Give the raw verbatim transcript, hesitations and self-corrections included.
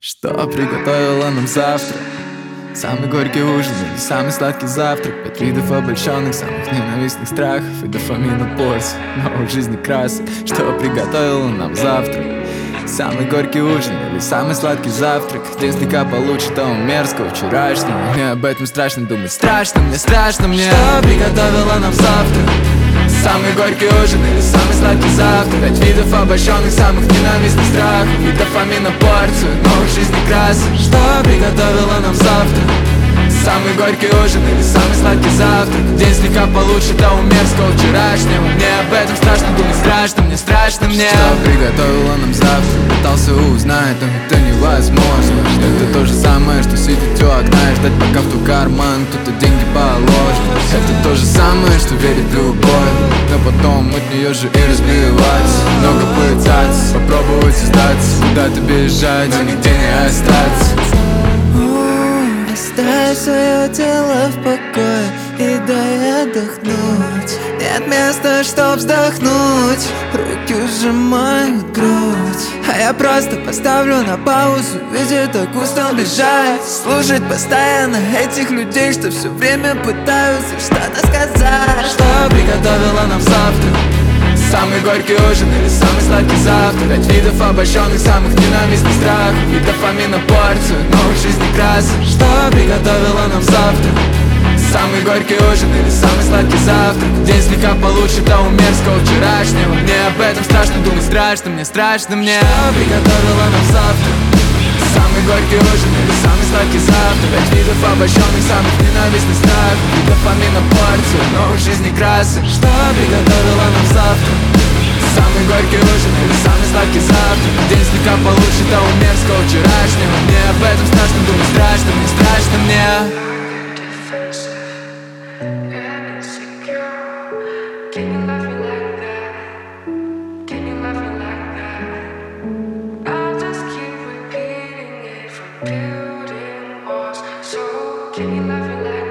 Что приготовила нам завтра? Самый горький ужин или самый сладкий завтрак? Пять видов обольщенных, самых ненавистных страхов и дофамина порций новых жизни красок. Что приготовила нам завтра? Самый горький ужин или самый сладкий завтрак? День слегка получше того мерзкого вчерашнего. Мне об этом страшно думать, страшно мне, страшно мне. Что приготовила нам завтра? Самый горький ужин или самый сладкий завтрак? Пять видов обольщенных, самых ненавистных страхов и дофамина порцию новых жизней красок. Что приготовила нам завтра? Самый горький ужин или самый сладкий завтрак? День слегка получше того мерзкого вчерашнего. Мне об этом страшно думать, страшно мне, страшно мне. Что приготовила нам завтра? Пытался узнать, но это невозможно. Это то же самое, что сидеть у окна и ждать, пока в ту карман кто-то деньги положит. Это то же самое, что верить в любовь, но потом от нее же и разбиваться. Много пытаться, попробовать сдаться, куда-то бежать, но нигде не остаться. Оставь свое тело в покое и дай отдохнуть. Нет места, чтоб вздохнуть, руки сжимают грудь. А я просто поставлю на паузу, ведь я так устал бежать. Слушать постоянно этих людей, что все время пытаются что-то сказать. Что приготовила нам завтра? Самый горький ужин или самый сладкий завтрак? Пять видов обольщенных, самых ненавистных страхов и дофамина порцию новых жизней красок. Что приготовила нам завтра? Самый горький ужин или самый сладкий завтрак? День слегка получше того мерзкого вчерашнего. Мне об этом страшно думать, страшно мне, страшно мне. Что приготовила нам завтра? Самый горький ужин или самый сладкий завтрак? Пять видов обольщенных, самых ненавистных страхов и дофамина порцию новых жизней красок. Что приготовила нам завтра? Самый горький ужин или самый сладкий завтрак? День слегка получше того мерзкого вчерашнего. Мне об этом страшно думать, страшно мне, страшно мне. Building walls, so can you love me like